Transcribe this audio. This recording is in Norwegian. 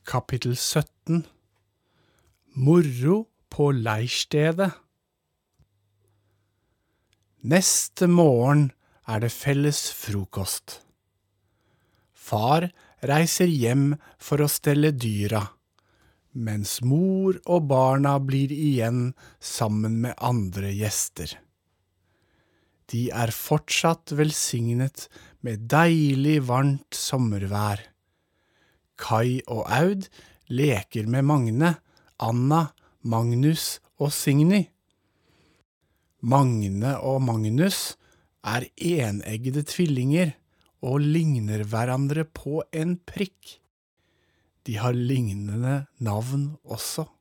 Kapittel 17 Moro på leirstedet. Neste morgen det felles frokost. Far reiser hjem for å stelle dyra, mens mor og barna blir igjen sammen med andre gjester. De fortsatt velsignet med deilig varmt sommervær. Kai og Aud leker med Magne, Anna, Magnus og Signy. Magne og Magnus eneggede tvillinger og ligner hverandre på en prikk. De har lignende navn også.